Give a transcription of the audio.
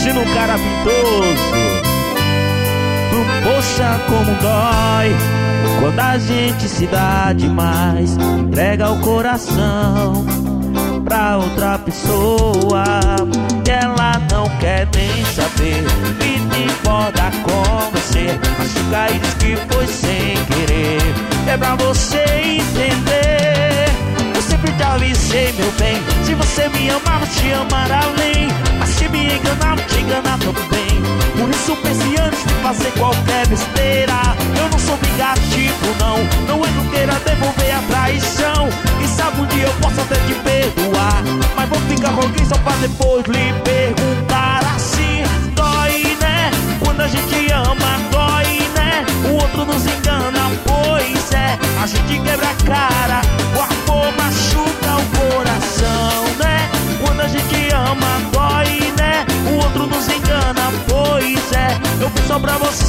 Imagina um cara pintoso. Poxa, como dói quando a gente se dá demais, entrega o coração pra outra pessoa e ela não quer nem saber. E te importa com você, machuca e diz que foi sem querer. É pra você entender, eu sempre te avisei, meu bem. Se você me amar, vou te amar além. Mas se me enganar, vou te enganar também. Por isso pense antes de fazer qualquer besteira. Eu não sou vingativo, não. Não é que eu queira devolver a traição. Quem sabe um dia eu posso até te perdoar, mas vou ficar com alguém só pra depois lhe perguntar assim. Dói, né? Quando a gente ama, dói, né? O outro nos engana, pois é. A gente quebra a cara, o amor machuca o coração, né? Quando a gente ama, dói, né? O outro nos engana, pois é. Eu fiz só pra você